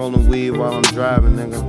rolling weed while I'm driving, nigga.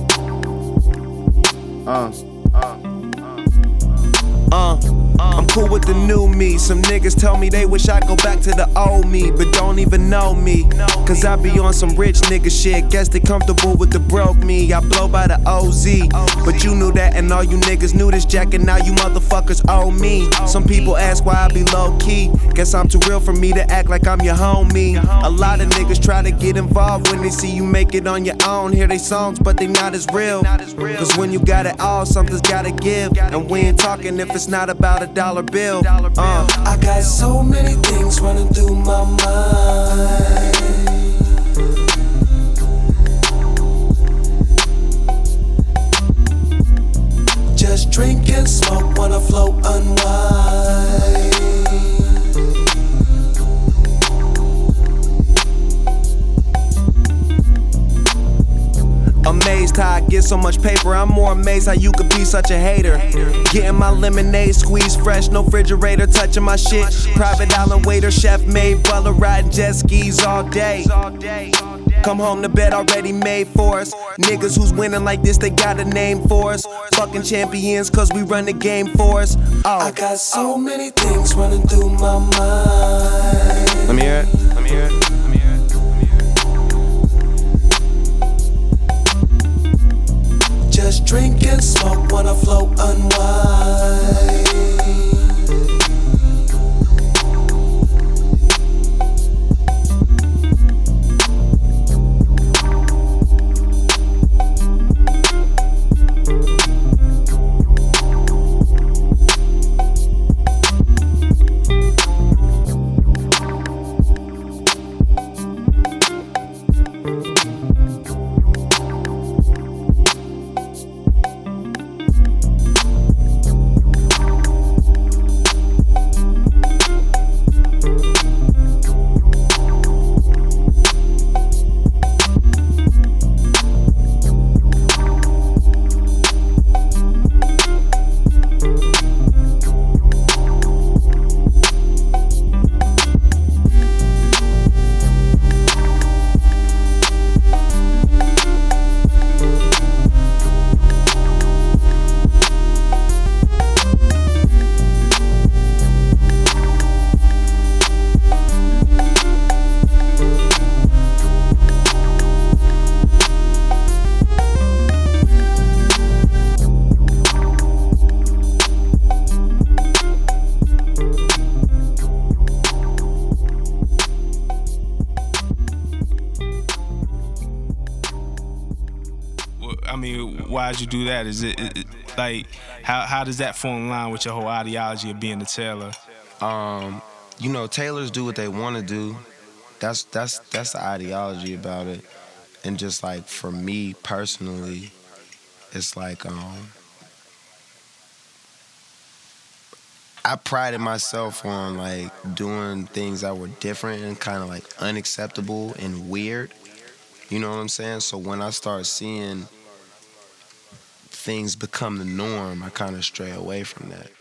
I'm cool with the new me. Some niggas tell me they wish I'd go back to the old me, but don't even know me. Cause I be on some rich nigga shit. Guess they comfortable with the broke me. I blow by the OZ, but you knew that and all you niggas knew this, Jack, and now you motherfuckers owe me. Some people ask why I be low key. Guess I'm too real for me to act like I'm your homie. A lot of niggas try to get involved when they see you make it on your own. Hear they songs, but they not as real. Cause when you got it all, something's gotta give. And we ain't talking if it's not about $1 bill. I got so many things running through my mind. Just drink and smoke, wanna float, unwind. Amazed how I get so much paper. I'm more amazed how you could be such a hater. Getting my lemonade squeezed fresh, no refrigerator touching my shit. Private island waiter, chef made, butler riding jet skis all day. Come home to bed already made for us. Niggas who's winning like this, they got a name for us. Fucking champions, cause we run the game for us. I got so many things running through my mind. Let me hear it. Let me hear it. Just drink and smoke, wanna float, unwind. I mean, why'd you do that? Is it like how does that fall in line with your whole ideology of being a tailor? You know, tailors do what they want to do. That's the ideology about it. And just like for me personally, it's like I prided myself on like doing things that were different and kind of like unacceptable and weird. You know what I'm saying? So when I start seeing things become the norm, I kind of stray away from that.